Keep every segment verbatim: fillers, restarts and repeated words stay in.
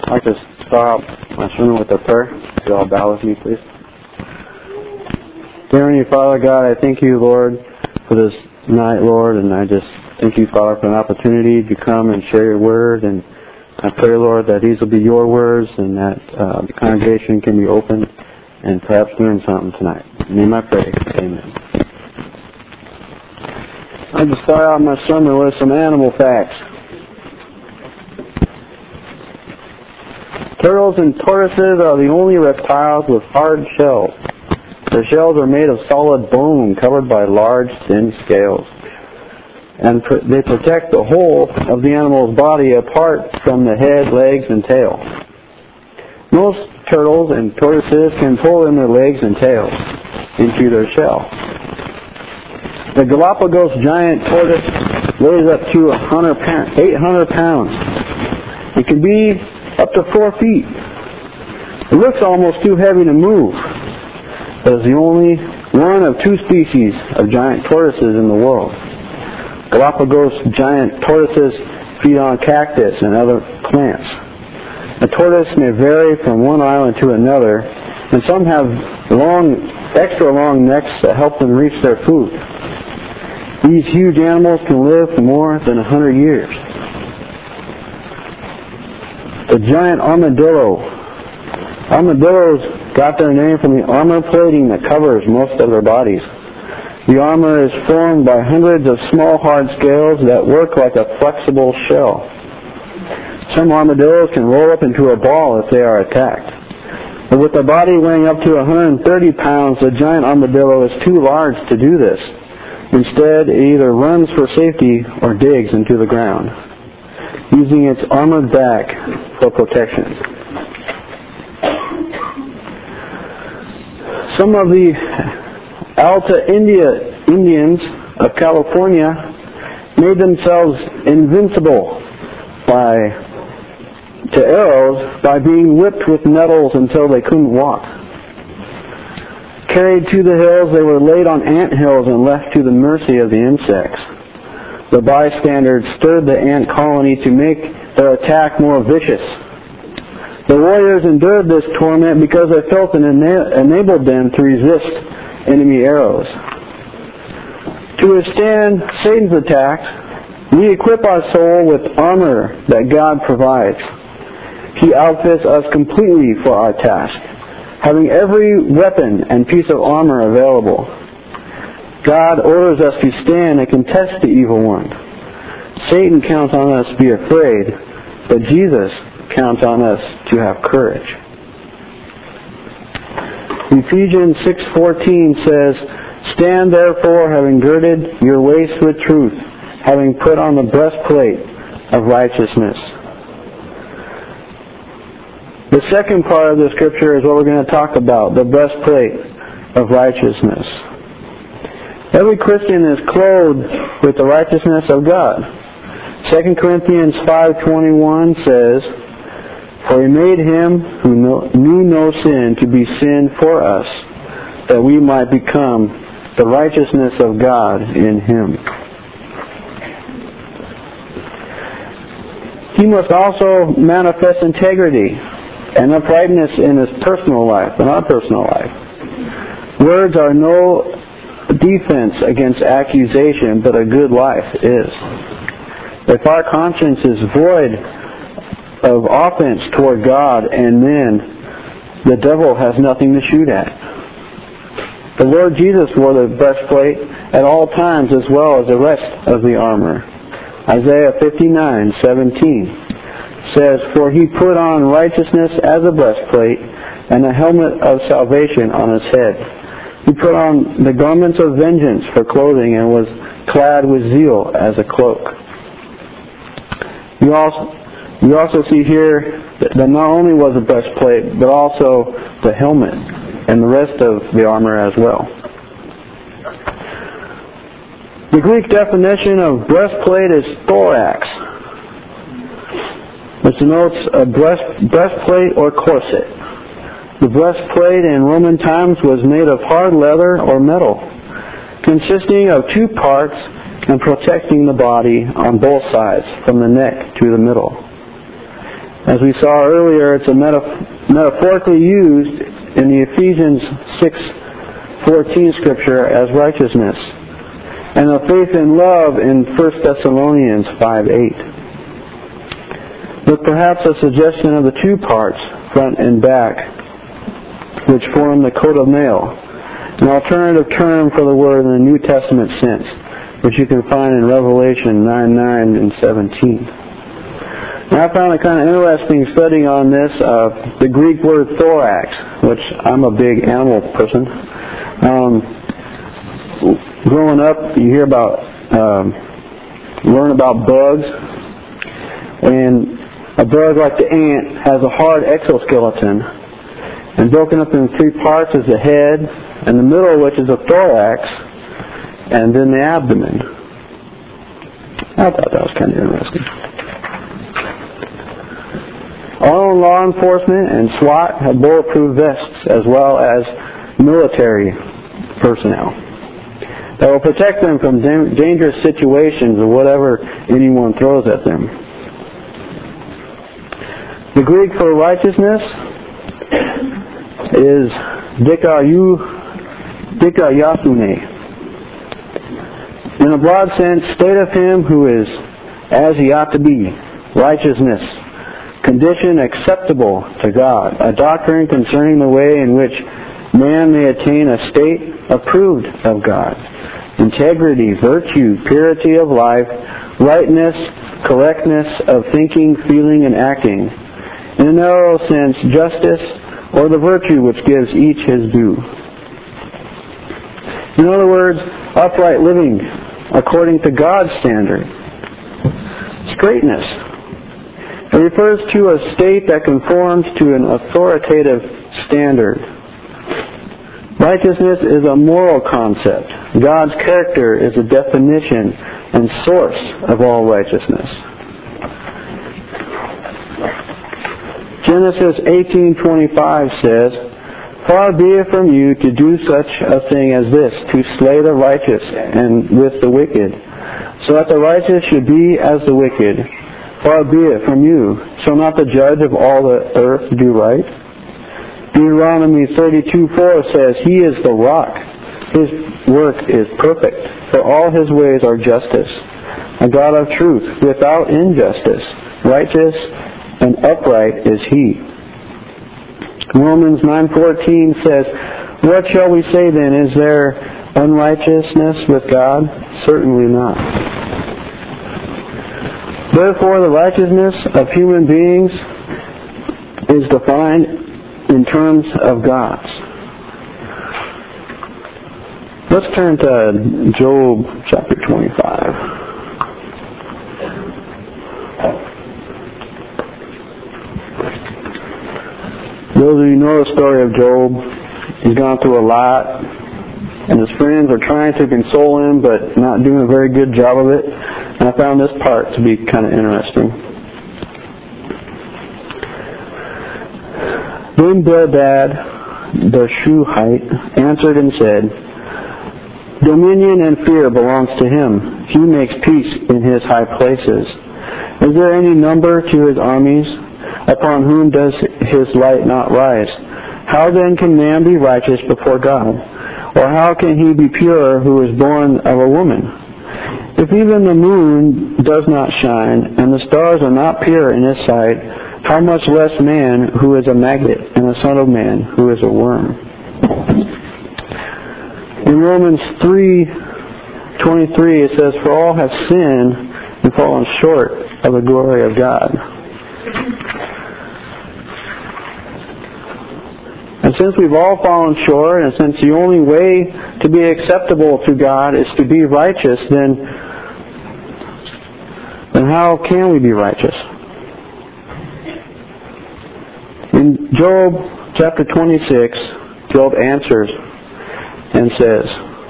I'd like to start my sermon with a prayer. If you all bow with me, please. Dear Heavenly Father, God, I thank you, Lord, for this night, Lord, and I just thank you, Father, for an opportunity to come and share your word. And I pray, Lord, that these will be your words and that uh, the congregation can be open and perhaps learn something tonight. In the name I pray. Amen. I'll just start out my sermon with some animal facts. Turtles and tortoises are the only reptiles with hard shells. Their shells are made of solid bone covered by large, thin scales. And pr- they protect the whole of the animal's body apart from the head, legs, and tail. Most turtles and tortoises can pull in their legs and tails into their shell. The Galapagos giant tortoise weighs up to eight hundred pounds. It can be up to four feet. It looks almost too heavy to move, but is the only one of two species of giant tortoises in the world. Galapagos giant tortoises feed on cactus and other plants. A tortoise may vary from one island to another, and some have long, extra long necks that help them reach their food. These huge animals can live for more than a hundred years. The giant armadillo. Armadillos got their name from the armor plating that covers most of their bodies. The armor is formed by hundreds of small hard scales that work like a flexible shell. Some armadillos can roll up into a ball if they are attacked. But with a body weighing up to one hundred thirty pounds, the giant armadillo is too large to do this. Instead, it either runs for safety or digs into the ground, using its armored back for protection. Some of the Alta India Indians of California made themselves invincible by to arrows by being whipped with nettles until they couldn't walk. Carried to the hills, they were laid on ant hills and left to the mercy of the insects. The bystanders stirred the ant colony to make their attack more vicious. The warriors endured this torment because they felt it ena- enabled them to resist enemy arrows. To withstand Satan's attacks, we equip our soul with armor that God provides. He outfits us completely for our task, having every weapon and piece of armor available. God orders us to stand and contest the evil one. Satan counts on us to be afraid, but Jesus counts on us to have courage. Ephesians six fourteen says, "Stand therefore, having girded your waist with truth, having put on the breastplate of righteousness." The second part of the scripture is what we're going to talk about, the breastplate of righteousness. Every Christian is clothed with the righteousness of God. Second Corinthians five twenty-one says, "For he made him who knew no sin to be sin for us, that we might become the righteousness of God in him." He must also manifest integrity and uprightness in his personal life, in our personal life. Words are no defense against accusation, but a good life is. If our conscience is void of offense toward God and men, the devil has nothing to shoot at. The Lord Jesus wore the breastplate at all times as well as the rest of the armor. Isaiah fifty-nine seventeen says, "For he put on righteousness as a breastplate and a helmet of salvation on his head. He put on the garments of vengeance for clothing and was clad with zeal as a cloak." You also, you also see here that not only was the breastplate, but also the helmet and the rest of the armor as well. The Greek definition of breastplate is thorax, which denotes a breast, breastplate or corset. The breastplate in Roman times was made of hard leather or metal, consisting of two parts and protecting the body on both sides, from the neck to the middle. As we saw earlier, it's a metaf- metaphorically used in the Ephesians six fourteen scripture as righteousness, and of faith and love in First Thessalonians five eight. With perhaps a suggestion of the two parts, front and back, which form the coat of mail, an alternative term for the word in the New Testament sense, which you can find in Revelation nine nine and seventeen. And I found it kind of interesting studying on this, uh, the Greek word thorax, which I'm a big animal person. Um, growing up, you hear about, um, learn about bugs, and a bug like the ant has a hard exoskeleton, and broken up into three parts is the head, and the middle, which is a thorax, and then the abdomen. I thought that was kind of interesting. Our own law enforcement and SWAT have bulletproof vests as well as military personnel that will protect them from da- dangerous situations or whatever anyone throws at them. The Greek for righteousness is dikayu, dikayasune. In a broad sense, state of him who is as he ought to be, righteousness, condition acceptable to God, a doctrine concerning the way in which man may attain a state approved of God, integrity, virtue, purity of life, rightness, correctness of thinking, feeling, and acting, in a narrow sense, justice, or the virtue which gives each his due. In other words, upright living according to God's standard. Straightness. It refers to a state that conforms to an authoritative standard. Righteousness is a moral concept. God's character is a definition and source of all righteousness. Genesis eighteen twenty-five says, "Far be it from you to do such a thing as this, to slay the righteous and with the wicked, so that the righteous should be as the wicked. Far be it from you. Shall not the judge of all the earth do right?" Deuteronomy thirty-two four says, "He is the rock. His work is perfect, for all his ways are justice. A God of truth, without injustice. Righteous and upright is he." Romans nine fourteen says, "What shall we say then? Is there unrighteousness with God? Certainly not." Therefore, the righteousness of human beings is defined in terms of God's. Let's turn to Job chapter twenty-five. Those of you who know the story of Job, he's gone through a lot, and his friends are trying to console him, but not doing a very good job of it. And I found this part to be kind of interesting. Then Bildad the Shuhite answered and said, "Dominion and fear belongs to him. He makes peace in his high places. Is there any number to his armies? Upon whom does his light not rise? How then can man be righteous before God? Or how can he be pure who is born of a woman? If even the moon does not shine, and the stars are not pure in his sight, how much less man who is a maggot, and a son of man who is a worm?" In Romans three twenty-three it says, "For all have sinned and fallen short of the glory of God." And since we've all fallen short, and since the only way to be acceptable to God is to be righteous, then, then how can we be righteous? In Job chapter twenty-six, Job answers and says,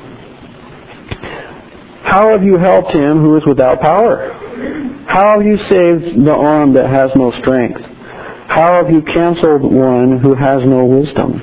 "How have you helped him who is without power? How have you saved the arm that has no strength? How have you canceled one who has no wisdom?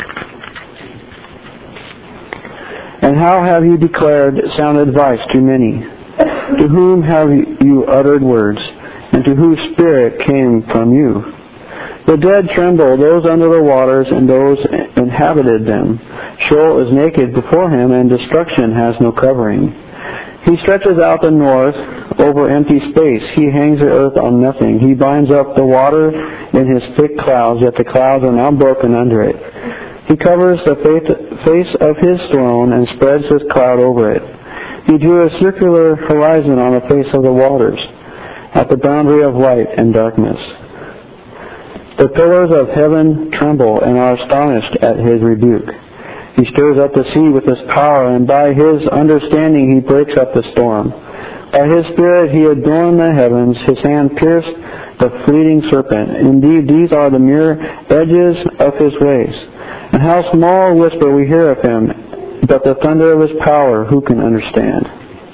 And how have you declared sound advice to many? To whom have you uttered words and to whose spirit came from you. The dead tremble, those under the waters and those inhabited them. Sheol is naked before him, and destruction has no covering. He stretches out the north over empty space. He hangs the earth on nothing. He binds up the water in his thick clouds, yet the clouds are now broken under it. He covers the face of his throne and spreads his cloud over it. He drew a circular horizon on the face of the waters, at the boundary of light and darkness. The pillars of heaven tremble and are astonished at his rebuke. He stirs up the sea with his power, and by his understanding he breaks up the storm. By his spirit he adorned the heavens. His hand pierced the fleeting serpent. Indeed, these are the mere edges of his ways. And how small a whisper we hear of him, but the thunder of his power who can understand?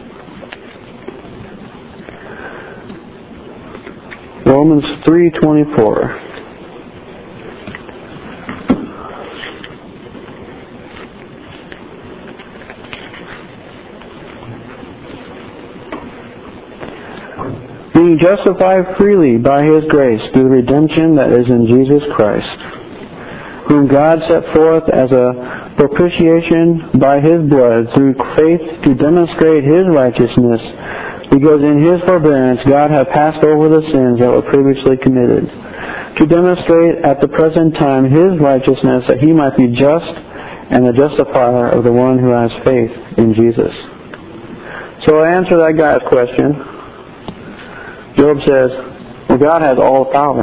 Romans three twenty-four. Being justified freely by his grace through the redemption that is in Jesus Christ, whom God set forth as a propitiation by his blood through faith to demonstrate his righteousness, because in his forbearance God had passed over the sins that were previously committed, to demonstrate at the present time his righteousness, that he might be just and the justifier of the one who has faith in Jesus. So I answer that guy's question. Job says, well, God has all the power.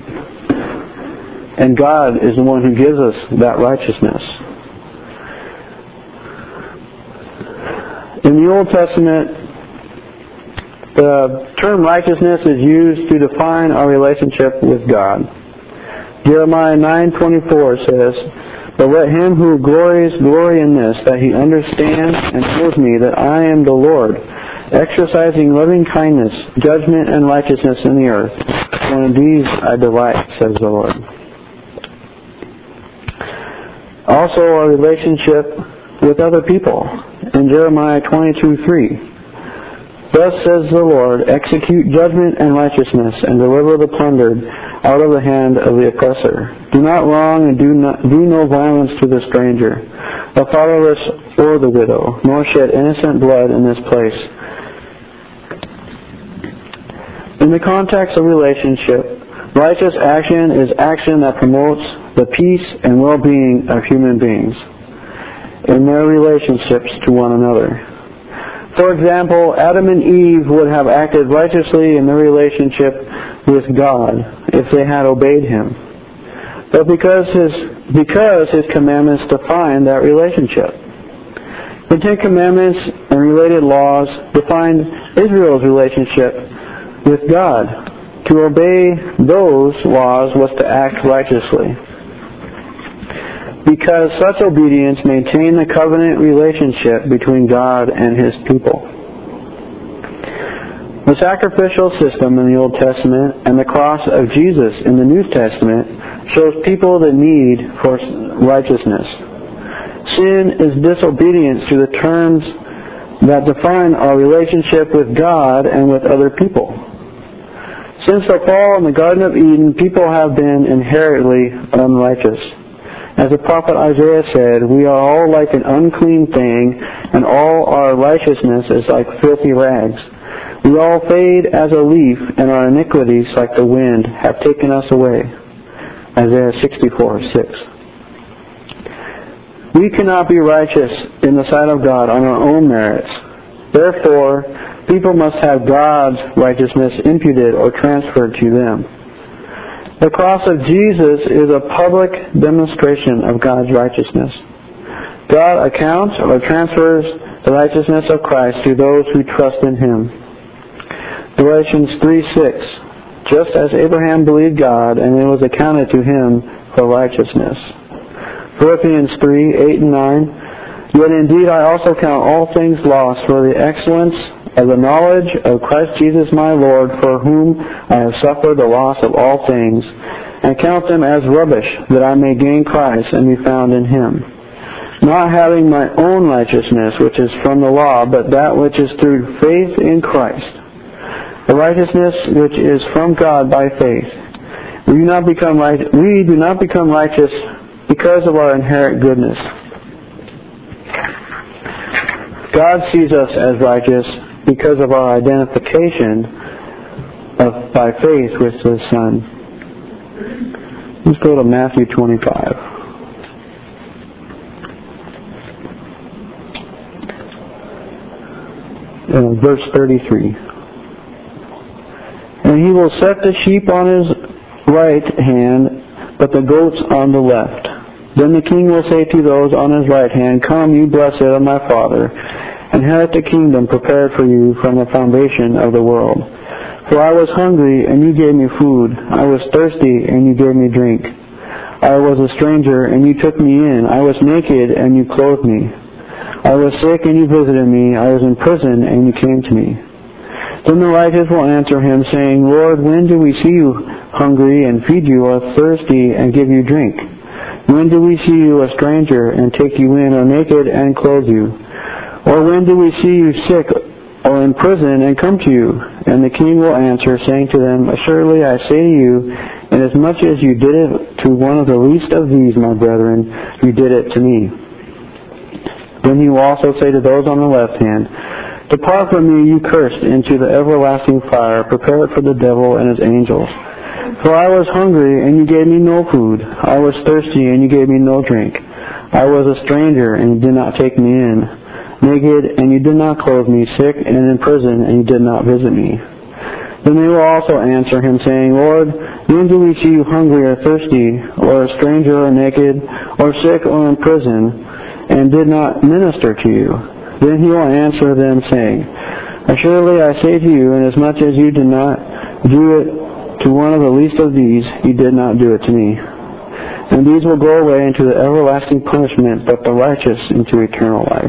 And God is the one who gives us that righteousness. In the Old Testament, the term righteousness is used to define our relationship with God. Jeremiah nine twenty-four says, but let him who glories glory in this, that he understands and knows me, that I am the Lord, exercising loving kindness, judgment, and righteousness in the earth. For in these I delight, says the Lord. Also, our relationship with other people. In Jeremiah twenty-two three, thus says the Lord, execute judgment and righteousness, and deliver the plundered out of the hand of the oppressor. Do not wrong and do, not, do no violence to the stranger, the fatherless or the widow, nor shed innocent blood in this place. In the context of relationship, righteous action is action that promotes the peace and well-being of human beings in their relationships to one another. For example, Adam and Eve would have acted righteously in their relationship with God if they had obeyed him. But because his, because his commandments define that relationship. The Ten Commandments and related laws defined Israel's relationship with God. To obey those laws was to act righteously, because such obedience maintained the covenant relationship between God and his people. The sacrificial system in the Old Testament and the cross of Jesus in the New Testament shows people the need for righteousness. Sin is disobedience to the terms that define our relationship with God and with other people. Since the fall in the Garden of Eden, people have been inherently unrighteous. As the prophet Isaiah said, we are all like an unclean thing, and all our righteousness is like filthy rags. We all fade as a leaf, and our iniquities, like the wind, have taken us away. Isaiah sixty-four six. We cannot be righteous in the sight of God on our own merits. Therefore, people must have God's righteousness imputed or transferred to them. The cross of Jesus is a public demonstration of God's righteousness. God accounts or transfers the righteousness of Christ to those who trust in him. Galatians three six, just as Abraham believed God, and it was accounted to him for righteousness. Philippians three eight and nine, yet indeed I also count all things lost for the excellence of the knowledge of Christ Jesus my Lord, for whom I have suffered the loss of all things, and count them as rubbish, that I may gain Christ and be found in him, not having my own righteousness, which is from the law, but that which is through faith in Christ, the righteousness which is from God by faith. We do not become right, we do not become righteous because of our inherent goodness. God sees us as righteous because of our identification of by faith with His Son. Let's go to Matthew twenty-five. Uh, verse thirty-three. And He will set the sheep on His right hand, but the goats on the left. Then the King will say to those on His right hand, Come, you blessed of my Father, and inherit the kingdom prepared for you from the foundation of the world. For I was hungry, and you gave me food. I was thirsty, and you gave me drink. I was a stranger, and you took me in. I was naked, and you clothed me. I was sick, and you visited me. I was in prison, and you came to me. Then the righteous will answer Him, saying, Lord, when do we see you hungry, and feed you, or thirsty, and give you drink? When do we see you a stranger, and take you in, or naked, and clothe you? Or when do we see you sick, or in prison, and come to you? And the King will answer, saying to them, Assuredly I say to you, inasmuch as you did it to one of the least of these, my brethren, you did it to me. Then He will also say to those on the left hand, Depart from me, you cursed, into the everlasting fire, prepared for the devil and his angels. For I was hungry, and you gave me no food. I was thirsty, and you gave me no drink. I was a stranger, and you did not take me in. Naked, and you did not clothe me. Sick, and in prison, and you did not visit me. Then they will also answer Him, saying, Lord, when do we see you hungry or thirsty, or a stranger or naked, or sick or in prison, and did not minister to you? Then He will answer them, saying, Assuredly I say to you, inasmuch as you did not do it to one of the least of these, you did not do it to me. And these will go away into the everlasting punishment, but the righteous into eternal life.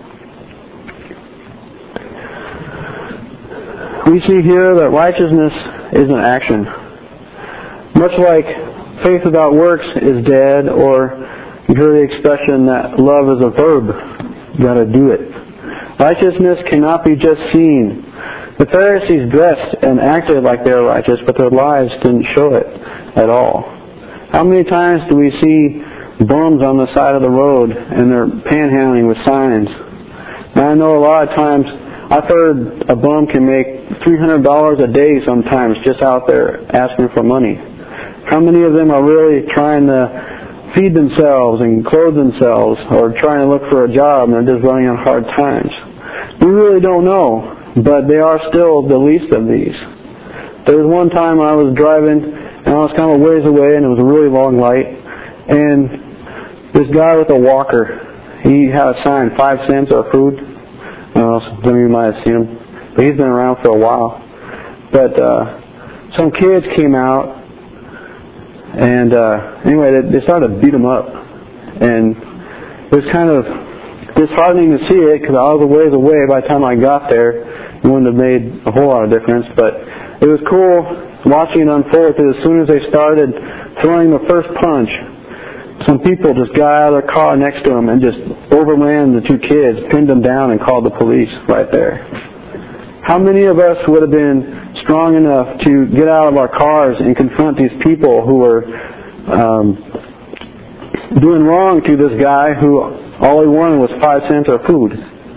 We see here that righteousness is an action. Much like faith without works is dead, or you heard the expression that love is a verb. You got to do it. Righteousness cannot be just seen. The Pharisees dressed and acted like they were righteous, but their lives didn't show it at all. How many times do we see bums on the side of the road and they're panhandling with signs? Now I know a lot of times, I've heard a bum can make three hundred dollars a day sometimes just out there asking for money. How many of them are really trying to feed themselves and clothe themselves, or trying to look for a job and they're just running on hard times? We really don't know, but they are still the least of these. There was one time I was driving and I was kind of a ways away and it was a really long light, and this guy with a walker, he had a sign, five cents or food. I don't know, some of you might have seen him, but he's been around for a while. But uh, some kids came out, and uh, anyway, they, they started to beat him up. And it was kind of disheartening to see it, because I was a ways away. By the time I got there, it wouldn't have made a whole lot of difference. But it was cool watching it unfold, because as soon as they started throwing the first punch, some people just got out of their car next to him and just overran the two kids, pinned them down, and called the police right there. How many of us would have been strong enough to get out of our cars and confront these people who were um, doing wrong to this guy who all he wanted was five cents or food?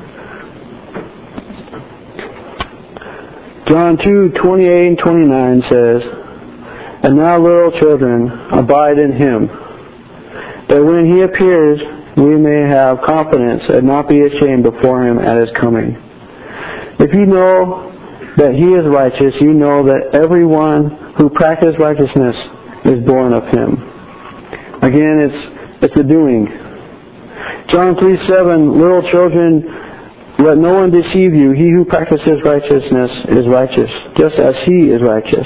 John two, twenty-eight and twenty-nine says, And now, little children, abide in Him, that when He appears, we may have confidence and not be ashamed before Him at His coming. If you know that He is righteous, you know that everyone who practices righteousness is born of Him. Again, it's it's the doing. John three seven, little children, let no one deceive you. He who practices righteousness is righteous, just as He is righteous.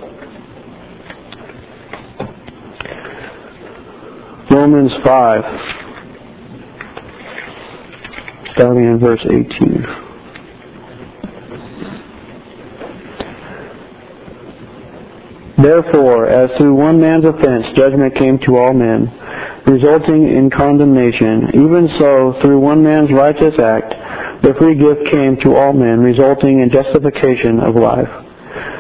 Romans five, starting in verse eighteen. Therefore, as through one man's offense judgment came to all men, resulting in condemnation, even so through one man's righteous act the free gift came to all men, resulting in justification of life.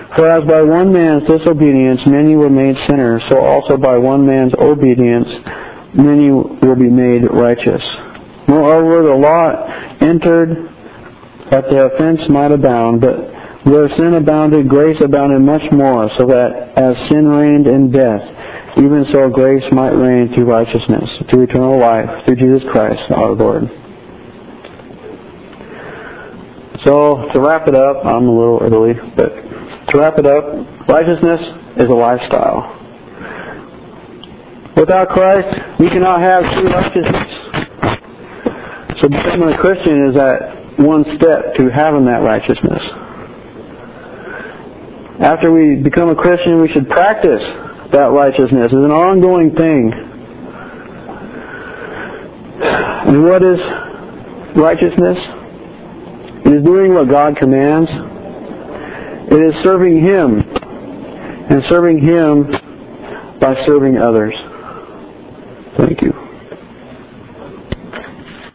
For as by one man's disobedience many were made sinners, so also by one man's obedience many will be made righteous. Moreover, the law entered that the offense might abound, but where sin abounded, grace abounded much more, so that as sin reigned in death, even so grace might reign through righteousness, to eternal life, through Jesus Christ our Lord. So, to wrap it up, I'm a little early, but to wrap it up, righteousness is a lifestyle. Without Christ, we cannot have true righteousness. So becoming a Christian is that one step to having that righteousness. After we become a Christian, we should practice that righteousness. It's an ongoing thing. And what is righteousness? It is doing what God commands. It is serving Him. And serving Him by serving others. Thank you.